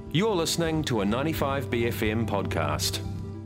You're listening to a 95BFM podcast.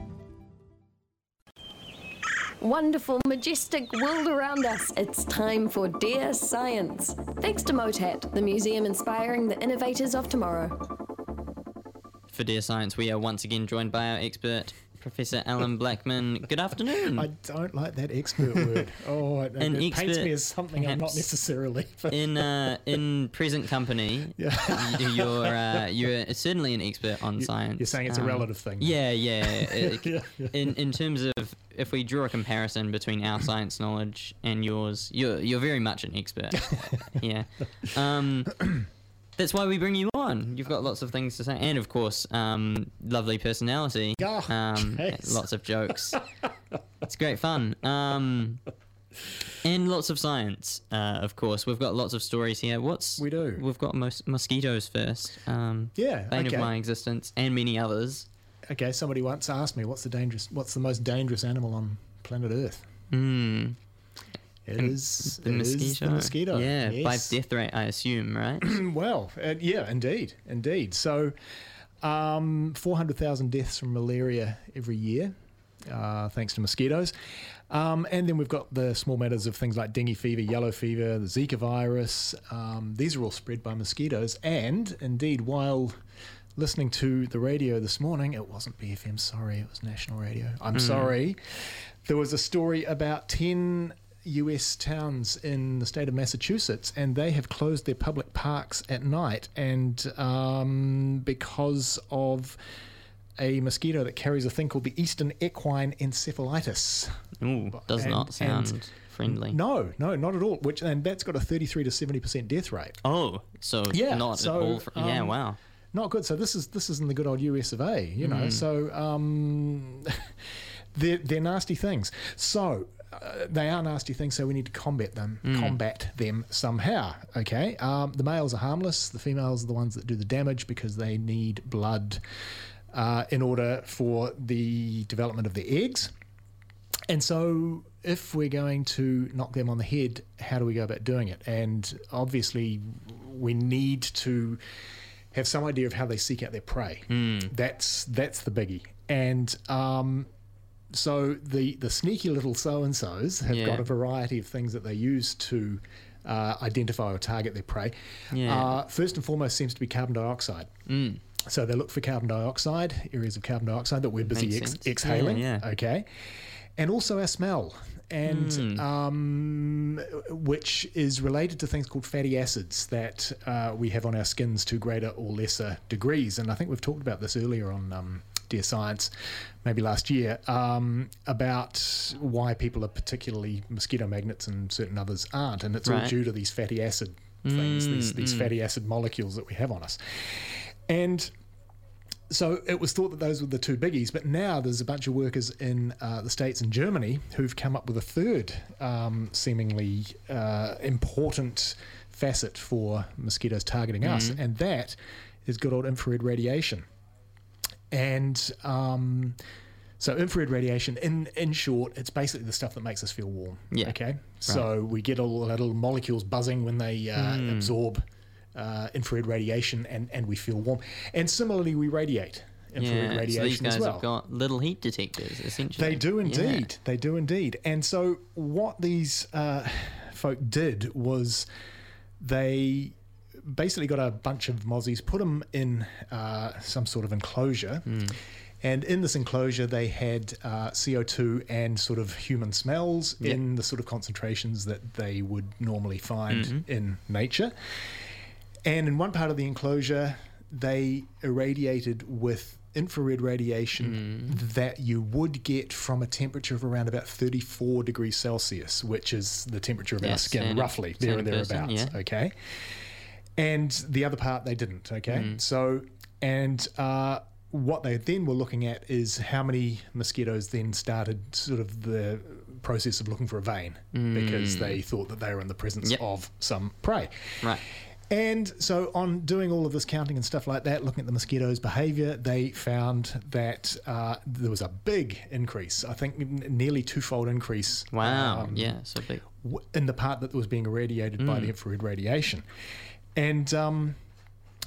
Wonderful, majestic world around us. It's time for Dear Science. Thanks to MOTAT, the museum inspiring the innovators of tomorrow. For Dear Science, we are once again joined by our expert, Professor Alan Blackman. Good afternoon. I don't like that expert word. Oh, it paints me as something I'm not necessarily. In present company, you're certainly an expert on science. You're saying it's a relative thing. Yeah. In terms of, if we draw a comparison between our science knowledge and yours, you're very much an expert. Yeah. That's why we bring you on. You've got lots of things to say. And, of course, lovely personality. Lots of jokes. It's great fun. And lots of science, of course. We've got lots of stories here. We do. We've got mosquitoes first. Bane of my existence, and many others. Okay, somebody once asked me, what's the most dangerous animal on planet Earth? It is the mosquito. Yeah, yes. By death rate, I assume, right? Well, yeah, indeed. So, 400,000 deaths from malaria every year, thanks to mosquitoes. And then we've got the small matters of things like dengue fever, yellow fever, the Zika virus. These are all spread by mosquitoes. And, indeed, while listening to the radio this morning, it wasn't BFM, sorry, it was national radio. I'm sorry. There was a story about 10 US towns in the state of Massachusetts, and they have closed their public parks at night, and because of a mosquito that carries a thing called the Eastern equine encephalitis. Ooh, does not sound friendly. No, not at all. And that's got a 33 to 70% death rate. Oh, so yeah, not at all. Wow. Not good. So this is in the good old US of A, you know. So they're nasty things. So they are nasty things, so we need to combat them somehow, okay? The males are harmless. The females are the ones that do the damage because they need blood in order for the development of the eggs. And so if we're going to knock them on the head, how do we go about doing it? And obviously we need to have some idea of how they seek out their prey. That's the biggie. And so the sneaky little so-and-sos have got a variety of things that they use to identify or target their prey. First and foremost seems to be carbon dioxide. So they look for carbon dioxide, areas of carbon dioxide that we're busy exhaling. Okay. And also our smell, and which is related to things called fatty acids that we have on our skins to greater or lesser degrees. And I think we've talked about this earlier on Dear Science, maybe last year, about why people are particularly mosquito magnets and certain others aren't. And it's all due to these fatty acid things, these fatty acid molecules that we have on us. And so it was thought that those were the two biggies, but now there's a bunch of workers in the States and Germany who've come up with a third seemingly important facet for mosquitoes targeting us, and that is good old infrared radiation. And so infrared radiation, in short, it's basically the stuff that makes us feel warm. Yeah. Okay? So we get all the little molecules buzzing when they absorb infrared radiation, and we feel warm. And similarly, we radiate infrared radiation so these guys as well. Have got little heat detectors, essentially. They do indeed. Yeah. They do indeed. And so what these folk did was they basically got a bunch of mozzies, put them in some sort of enclosure, and in this enclosure they had CO2 and sort of human smells in the sort of concentrations that they would normally find in nature. And in one part of the enclosure they irradiated with infrared radiation that you would get from a temperature of around about 34 degrees Celsius, which is the temperature of our skin, roughly, there or thereabouts, okay? And the other part they didn't, okay? So, and what they then were looking at is how many mosquitoes then started sort of the process of looking for a vein because they thought that they were in the presence of some prey. Right. And so on doing all of this counting and stuff like that, looking at the mosquitoes' behaviour, they found that there was a big increase, I think nearly twofold increase. Wow, so big. In the part that was being irradiated by the infrared radiation. And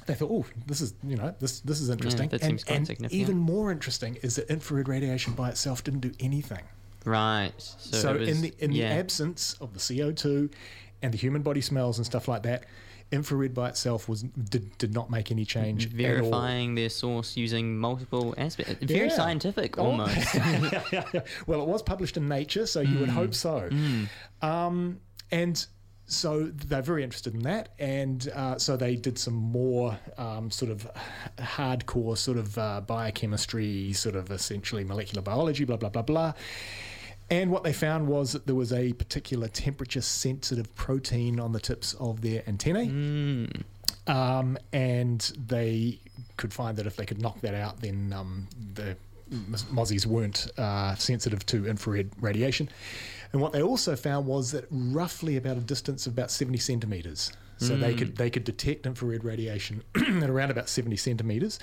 they thought, oh, this is interesting. That seems quite and significant. even more interesting is that infrared radiation by itself didn't do anything. Right. So it was, in the absence of the CO2 and the human body smells and stuff like that, infrared by itself did not make any change. Verifying their source using multiple aspects. Very scientific, almost. Well, it was published in Nature, so you would hope so. And so they're very interested in that, and so they did some more sort of hardcore sort of biochemistry, sort of essentially molecular biology, blah, blah, blah, blah. And what they found was that there was a particular temperature-sensitive protein on the tips of their antennae. And they could find that if they could knock that out, then the mozzies weren't sensitive to infrared radiation. And what they also found was that roughly about a distance of about 70 centimetres. So they could detect infrared radiation at around about 70 centimetres.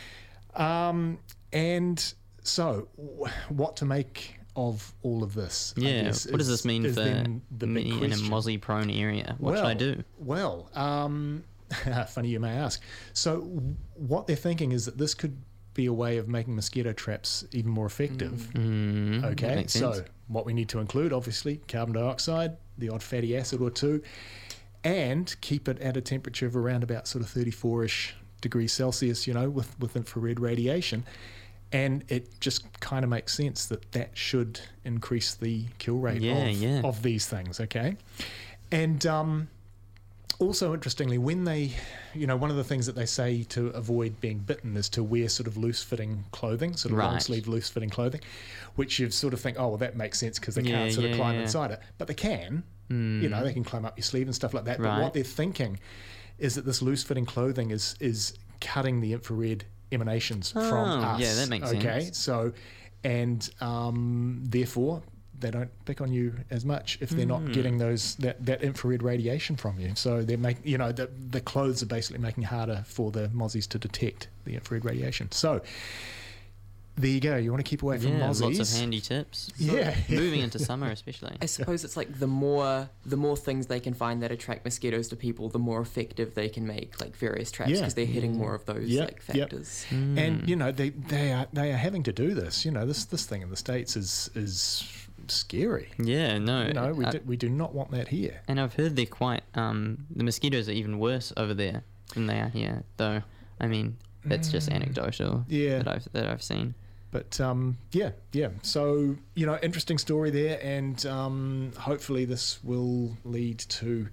And so what to make of all of this? Yeah, what does this mean for me in a mozzie-prone area? What should I do? Well, funny you may ask. So what they're thinking is that this could be a way of making mosquito traps even more effective. Okay, so what we need to include, obviously, carbon dioxide, the odd fatty acid or two, and keep it at a temperature of around about sort of 34-ish degrees Celsius, with infrared radiation. And it just kind of makes sense that should increase the kill rate of these things, okay? And also, interestingly, when they, one of the things that they say to avoid being bitten is to wear sort of loose-fitting clothing, sort of long-sleeve loose-fitting clothing, which you sort of think, oh, well, that makes sense because they can't sort of climb inside it. But they can, they can climb up your sleeve and stuff like that. But what they're thinking is that this loose-fitting clothing is cutting the infrared emanations from us. Yeah, that makes sense. Okay, so, and therefore, they don't pick on you as much if they're not getting that infrared radiation from you. So they make the clothes are basically making it harder for the mozzies to detect the infrared radiation. So there you go. You want to keep away from mozzies. Lots of handy tips. Yeah, moving into summer especially. I suppose it's like the more things they can find that attract mosquitoes to people, the more effective they can make like various traps because they're hitting more of those factors. And they are having to do this. This thing in the States is scary. Yeah, no. We do not want that here. And I've heard they're quite the mosquitoes are even worse over there than they are here. Though, I mean, that's just anecdotal. That I've seen. But So interesting story there, and hopefully this will lead to,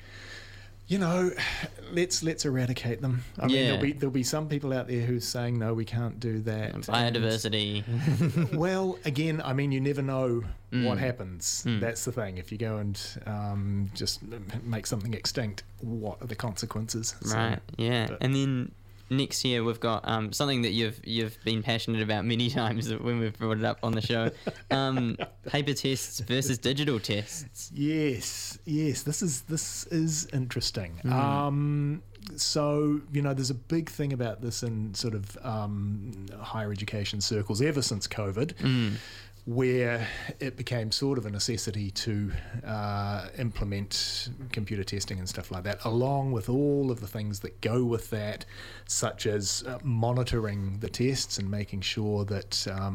let's eradicate them. I mean, there'll be some people out there who's saying no, we can't do that. Biodiversity. Well, again, I mean, you never know what happens. That's the thing. If you go and just make something extinct, what are the consequences? Right. And then next year we've got something that you've been passionate about many times when we've brought it up on the show. Paper tests versus digital tests. Yes. This is interesting. So there's a big thing about this in sort of higher education circles ever since COVID. Where it became sort of a necessity to implement computer testing and stuff like that, along with all of the things that go with that, such as monitoring the tests and making sure that,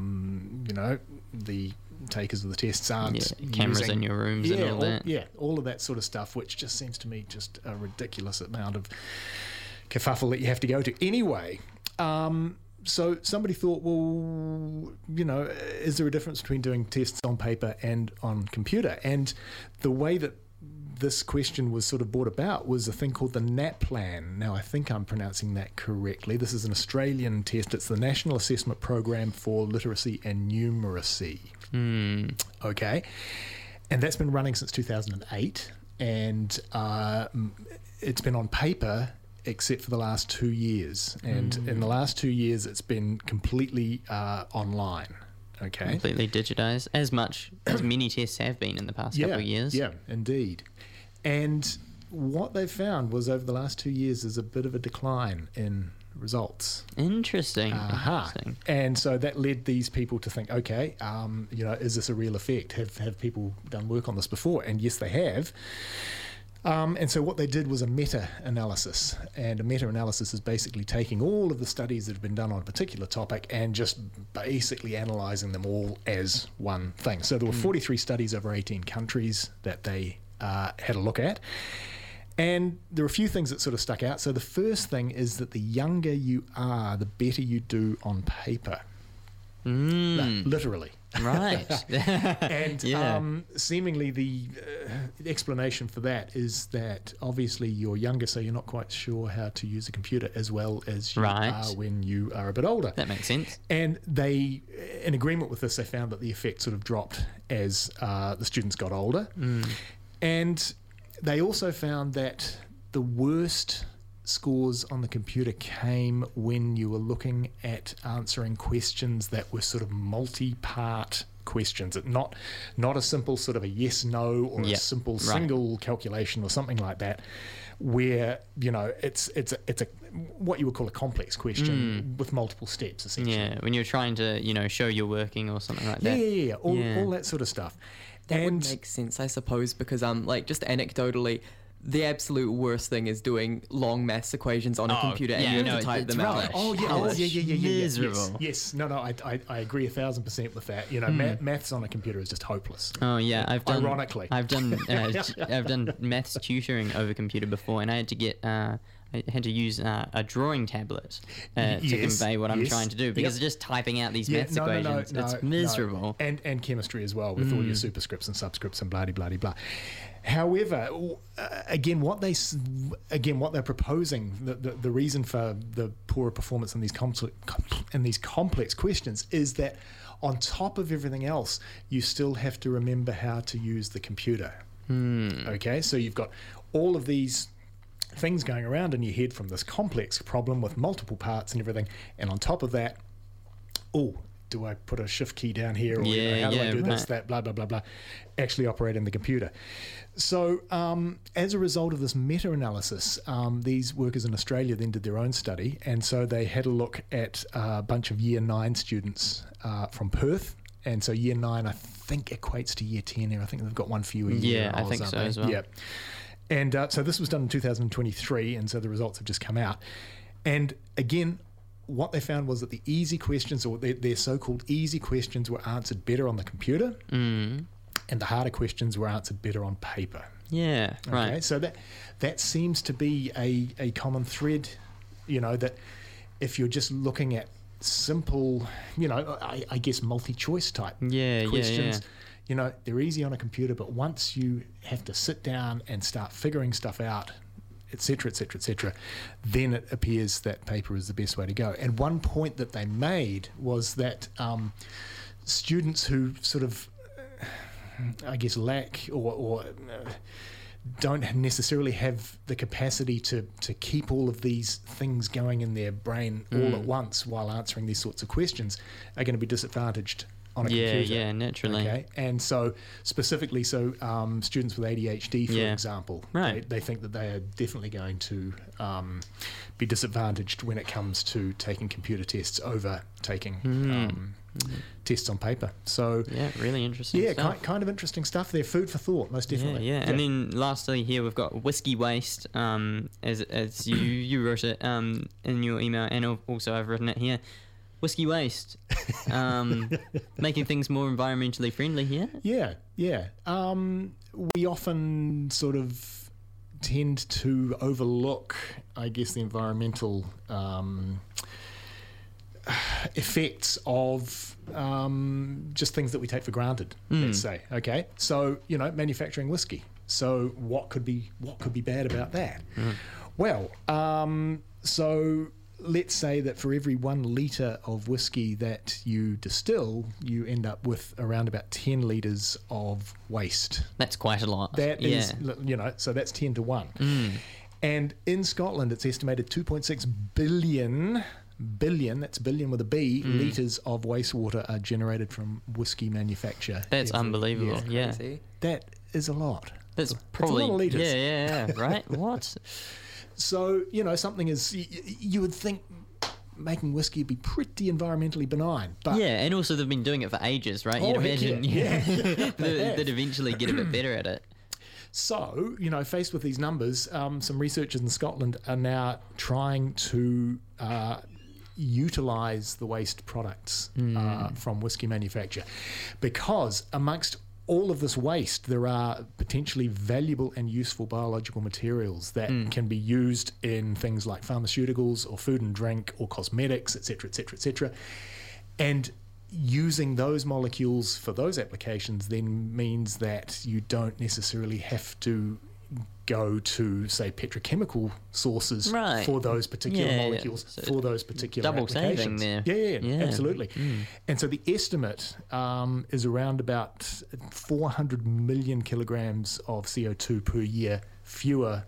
the takers of the tests aren't cameras in your rooms and all that. Yeah, all of that sort of stuff, which just seems to me just a ridiculous amount of kerfuffle that you have to go to. Anyway, so somebody thought, well, is there a difference between doing tests on paper and on computer? And the way that this question was sort of brought about was a thing called the NAPLAN. Now, I think I'm pronouncing that correctly. This is an Australian test. It's the National Assessment Program for Literacy and Numeracy. Okay. And that's been running since 2008. And it's been on paper except for the last 2 years. And in the last 2 years, it's been completely online. Okay. Completely digitized, as much as many tests have been in the past couple of years. Yeah, indeed. And what they've found was over the last 2 years, there's a bit of a decline in results. Interesting. And so that led these people to think, okay, is this a real effect? Have people done work on this before? And yes, they have. And so what they did was a meta-analysis. And a meta-analysis is basically taking all of the studies that have been done on a particular topic and just basically analysing them all as one thing. So there were 43 studies over 18 countries that they had a look at. And there are a few things that sort of stuck out. So the first thing is that the younger you are, the better you do on paper. No, literally. Right. And seemingly the explanation for that is that obviously you're younger, so you're not quite sure how to use a computer as well as you are when you are a bit older. That makes sense. And they, in agreement with this, they found that the effect sort of dropped as the students got older. And they also found that the worst scores on the computer came when you were looking at answering questions that were sort of multi-part questions, not a simple sort of a yes/no or a simple single calculation or something like that, where it's a what you would call a complex question with multiple steps essentially. Yeah, when you're trying to show you're working or something like that. Yeah, all that sort of stuff. That would make sense, I suppose, because just anecdotally, the absolute worst thing is doing long maths equations on a computer and you have to type them out. Miserable. Yes. No, I agree 1,000% with that. Maths on a computer is just hopeless. Oh yeah, I've done maths tutoring over computer before, and I had to get I had to use a drawing tablet to convey what I'm trying to do, because just typing out these maths equations, it's miserable. No. And chemistry as well, with all your superscripts and subscripts and blah. However, again, what they're proposing, the reason for the poorer performance in these complex questions is that on top of everything else, you still have to remember how to use the computer. Okay, so you've got all of these things going around in your head from this complex problem with multiple parts and everything, and on top of that, do I put a shift key down here, or how do I do this, that, blah, blah, blah, blah, actually operate in the computer. So as a result of this meta-analysis, these workers in Australia then did their own study, and so they had a look at a bunch of Year 9 students from Perth. And so Year 9, I think, equates to Year 10 here. I think they've got one fewer year. Yeah, I think so as well. Yeah. And so this was done in 2023, and so the results have just come out. And again, what they found was that the easy questions, or their so-called easy questions, were answered better on the computer, and the harder questions were answered better on paper. Yeah, right. Okay, so that seems to be a common thread, that if you're just looking at simple, I guess multi-choice type questions, they're easy on a computer, but once you have to sit down and start figuring stuff out, etc., then it appears that paper is the best way to go. And one point that they made was that students who sort of, I guess, lack or don't necessarily have the capacity to keep all of these things going in their brain all at once while answering these sorts of questions are going to be disadvantaged on a computer. Yeah, naturally. Okay, and so specifically, students with ADHD, for example, they think that they are definitely going to be disadvantaged when it comes to taking computer tests over taking tests on paper. So really interesting stuff. Kind of interesting stuff there. Food for thought, most definitely. Yeah. And then lastly here we've got whiskey waste, as you wrote it in your email, and also I've written it here. Whiskey waste, making things more environmentally friendly here. Yeah. We often sort of tend to overlook, I guess, the environmental effects of just things that we take for granted, let's say. Okay, so manufacturing whiskey. So what could be bad about that? Well, so let's say that for every 1 litre of whiskey that you distill, you end up with around about 10 litres of waste. That's quite a lot. That is, so that's 10 to 1. And in Scotland, it's estimated 2.6 billion, that's billion with a B, litres of wastewater are generated from whiskey manufacture. That's unbelievable, yeah. That is a lot. That's probably a lot of litres. Yeah, right? What? So, something is, you would think making whiskey would be pretty environmentally benign. But and also they've been doing it for ages, right? You'd imagine they'd eventually get a bit better at it. So, faced with these numbers, some researchers in Scotland are now trying to utilise the waste products from whisky manufacture, because amongst all of this waste, there are potentially valuable and useful biological materials that can be used in things like pharmaceuticals or food and drink or cosmetics, etc., etc., etc. And using those molecules for those applications then means that you don't necessarily have to go to, say, petrochemical sources for those particular molecules, for those particular double applications. Saving there. Yeah, absolutely. And so the estimate is around about 400 million kilograms of CO2 per year fewer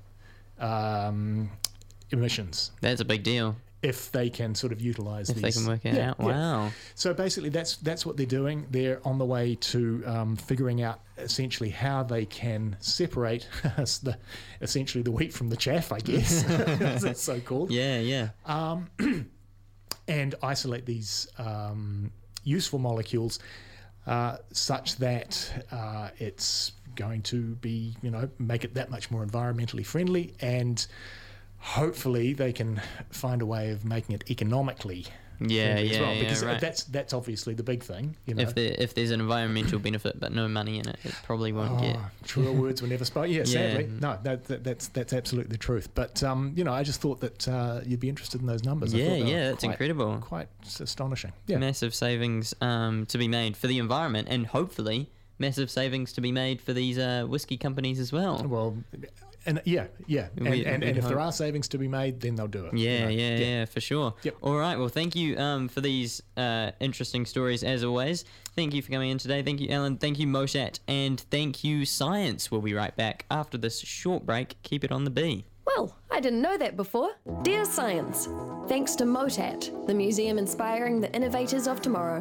emissions. That's a big deal. If they can sort of utilise these. If they can work it out. Wow. Yeah. So basically that's what they're doing. They're on the way to figuring out essentially how they can separate essentially the wheat from the chaff, I guess, as it's so called. Yeah. And isolate these useful molecules such that it's going to be, make it that much more environmentally friendly, and hopefully they can find a way of making it economically friendly as well, because that's obviously the big thing. If there's an environmental benefit but no money in it, it probably won't get. Truer words were never spoken. Yeah, sadly, no, that's absolutely the truth. But I just thought that you'd be interested in those numbers. That's incredible. Quite astonishing. Yeah, massive savings to be made for the environment, and hopefully massive savings to be made for these whiskey companies as well. Well. And and if there are savings to be made, then they'll do it. Yeah, for sure. Yep. All right, well, thank you for these interesting stories as always. Thank you for coming in today. Thank you, Ellen. Thank you, Motat. And thank you, Science. We'll be right back after this short break. Keep it on the B. Well, I didn't know that before. Dear Science, thanks to Motat, the museum inspiring the innovators of tomorrow.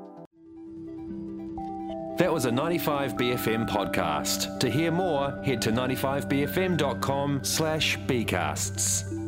That was a 95BFM podcast. To hear more, head to 95bfm.com/bcasts.